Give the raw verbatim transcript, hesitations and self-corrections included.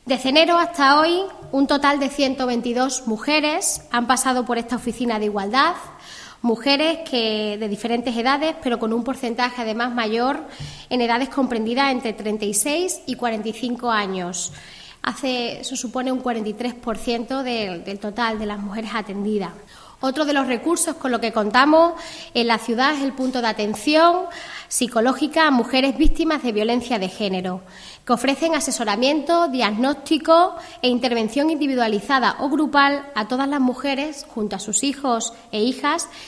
Desde enero hasta hoy, un total de ciento veintidós mujeres han pasado por esta oficina de igualdad, mujeres que de diferentes edades, pero con un porcentaje además mayor en edades comprendidas entre treinta y seis y cuarenta y cinco años. Hace, eso supone un cuarenta y tres por ciento del, del total de las mujeres atendidas. Otro de los recursos con los que contamos en la ciudad es el punto de atención psicológica a mujeres víctimas de violencia de género, que ofrecen asesoramiento, diagnóstico e intervención individualizada o grupal a todas las mujeres, junto a sus hijos e hijas,